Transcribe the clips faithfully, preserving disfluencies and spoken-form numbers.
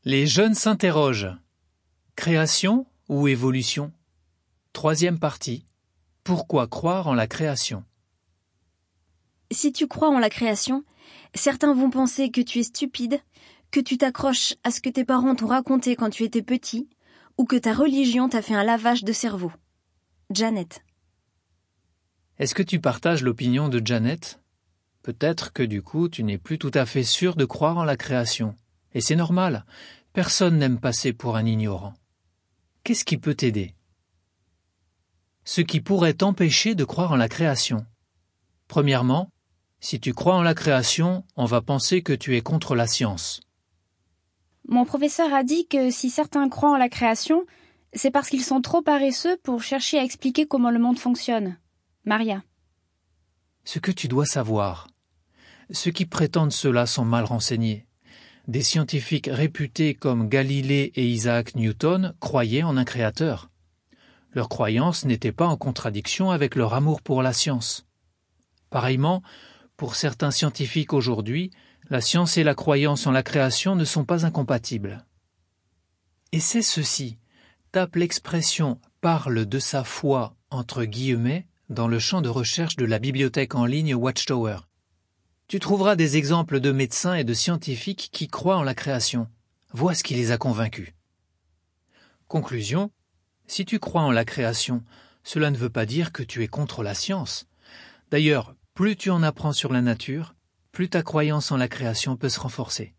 Les jeunes s'interrogent. Création ou évolution? Troisième partie. Pourquoi croire en la création? Si tu crois en la création, certains vont penser que tu es stupide, que tu t'accroches à ce que tes parents t'ont raconté quand tu étais petit, ou que ta religion t'a fait un lavage de cerveau. Janet. Est-ce que tu partages l'opinion de Janet? Peut-être que du coup, tu n'es plus tout à fait sûr de croire en la création. Et c'est normal, personne n'aime passer pour un ignorant. Qu'est-ce qui peut t'aider? Ce qui pourrait t'empêcher de croire en la création. Premièrement, si tu crois en la création, on va penser que tu es contre la science. Mon professeur a dit que si certains croient en la création, c'est parce qu'ils sont trop paresseux pour chercher à expliquer comment le monde fonctionne. Maria. Ce que tu dois savoir. Ceux qui prétendent cela sont mal renseignés. Des scientifiques réputés comme Galilée et Isaac Newton croyaient en un créateur. Leur croyance n'était pas en contradiction avec leur amour pour la science. Pareillement, pour certains scientifiques aujourd'hui, la science et la croyance en la création ne sont pas incompatibles. Et c'est ceci. Tape l'expression « parle de sa foi » entre guillemets dans le champ de recherche de la bibliothèque en ligne Watchtower. Tu trouveras des exemples de médecins et de scientifiques qui croient en la création. Vois ce qui les a convaincus. Conclusion. Si tu crois en la création, cela ne veut pas dire que tu es contre la science. D'ailleurs, plus tu en apprends sur la nature, plus ta croyance en la création peut se renforcer.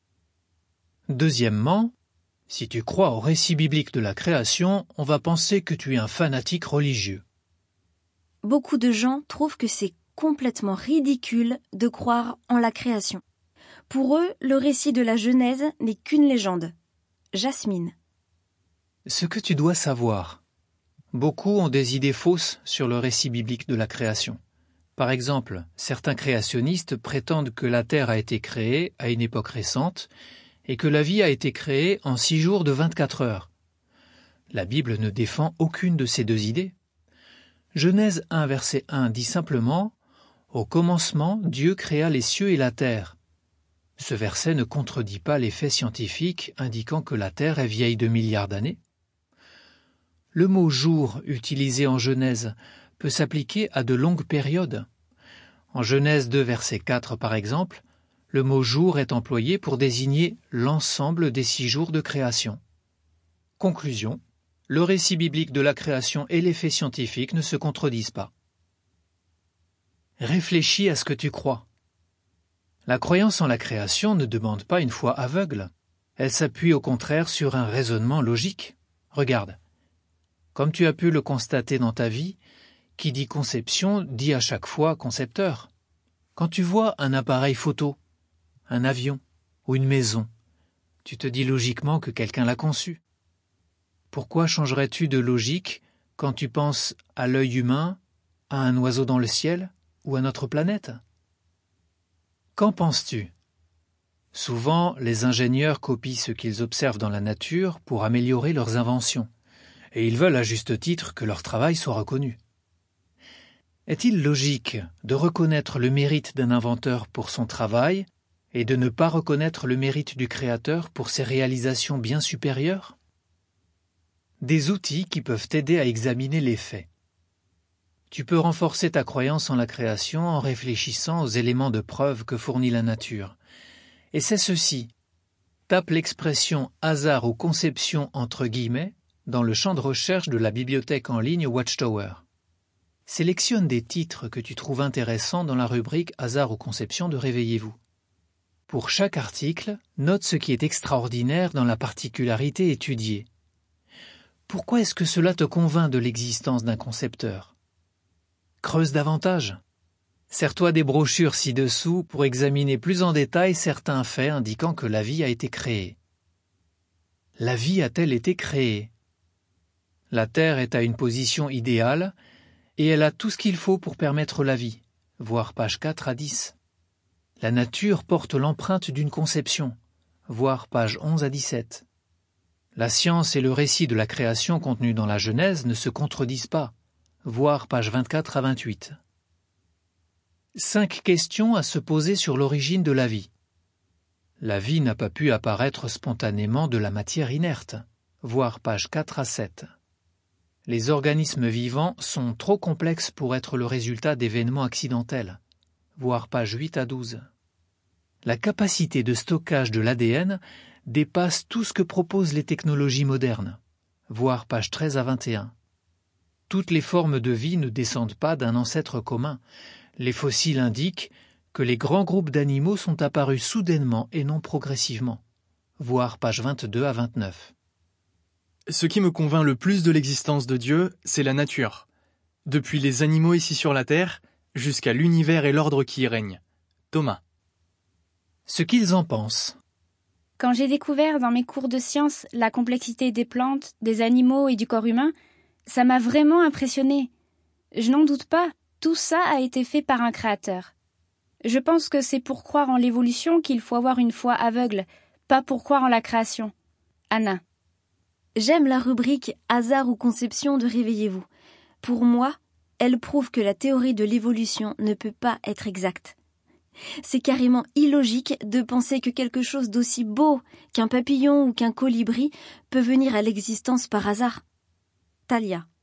Deuxièmement, si tu crois au récit biblique de la création, on va penser que tu es un fanatique religieux. Beaucoup de gens trouvent que c'est complètement ridicule de croire en la création. Pour eux, le récit de la Genèse n'est qu'une légende. Jasmine. Ce que tu dois savoir. Beaucoup ont des idées fausses sur le récit biblique de la création. Par exemple, certains créationnistes prétendent que la Terre a été créée à une époque récente et que la vie a été créée en six jours de vingt-quatre heures. La Bible ne défend aucune de ces deux idées. Genèse un, verset un dit simplement « Au commencement, Dieu créa les cieux et la terre ». Ce verset ne contredit pas les faits scientifiques indiquant que la Terre est vieille de milliards d'années. Le mot « jour » utilisé en Genèse peut s'appliquer à de longues périodes. En Genèse deux, verset quatre, par exemple, le mot « jour » est employé pour désigner l'ensemble des six jours de création. Conclusion. Le récit biblique de la création et les faits scientifiques ne se contredisent pas. Réfléchis à ce que tu crois. La croyance en la création ne demande pas une foi aveugle. Elle s'appuie au contraire sur un raisonnement logique. Regarde. Comme tu as pu le constater dans ta vie, qui dit conception dit à chaque fois concepteur. Quand tu vois un appareil photo, un avion ou une maison, tu te dis logiquement que quelqu'un l'a conçu. Pourquoi changerais-tu de logique quand tu penses à l'œil humain, à un oiseau dans le ciel ou à notre planète? Qu'en penses-tu? Souvent, les ingénieurs copient ce qu'ils observent dans la nature pour améliorer leurs inventions, et ils veulent à juste titre que leur travail soit reconnu. Est-il logique de reconnaître le mérite d'un inventeur pour son travail et de ne pas reconnaître le mérite du créateur pour ses réalisations bien supérieures? Des outils qui peuvent t'aider à examiner les faits. Tu peux renforcer ta croyance en la création en réfléchissant aux éléments de preuve que fournit la nature. Et c'est ceci. Tape l'expression « hasard ou conception » entre guillemets dans le champ de recherche de la bibliothèque en ligne Watchtower. Sélectionne des titres que tu trouves intéressants dans la rubrique « hasard ou conception » de Réveillez-vous. Pour chaque article, note ce qui est extraordinaire dans la particularité étudiée. Pourquoi est-ce que cela te convainc de l'existence d'un concepteur? Creuse davantage. Sers-toi des brochures ci-dessous pour examiner plus en détail certains faits indiquant que la vie a été créée. La vie a-t-elle été créée? La Terre est à une position idéale et elle a tout ce qu'il faut pour permettre la vie, voir page quatre à dix. La nature porte l'empreinte d'une conception, voir pages onze à dix-sept. La science et le récit de la création contenu dans la Genèse ne se contredisent pas, voir pages vingt-quatre à vingt-huit. Cinq questions à se poser sur l'origine de la vie. La vie n'a pas pu apparaître spontanément de la matière inerte, voir pages quatre à sept. Les organismes vivants sont trop complexes pour être le résultat d'événements accidentels, voir pages huit à douze. La capacité de stockage de l'A D N dépasse tout ce que proposent les technologies modernes, voir pages treize à vingt et un. Toutes les formes de vie ne descendent pas d'un ancêtre commun. Les fossiles indiquent que les grands groupes d'animaux sont apparus soudainement et non progressivement, voir pages vingt-deux à vingt-neuf. Ce qui me convainc le plus de l'existence de Dieu, c'est la nature. Depuis les animaux ici sur la Terre, jusqu'à l'univers et l'ordre qui y règne. Thomas. Ce qu'ils en pensent. Quand j'ai découvert dans mes cours de sciences la complexité des plantes, des animaux et du corps humain, ça m'a vraiment impressionné. Je n'en doute pas, tout ça a été fait par un créateur. Je pense que c'est pour croire en l'évolution qu'il faut avoir une foi aveugle, pas pour croire en la création. Anna. J'aime la rubrique « Hasard ou conception » de Réveillez-vous. Pour moi, elle prouve que la théorie de l'évolution ne peut pas être exacte. C'est carrément illogique de penser que quelque chose d'aussi beau qu'un papillon ou qu'un colibri peut venir à l'existence par hasard. Talia.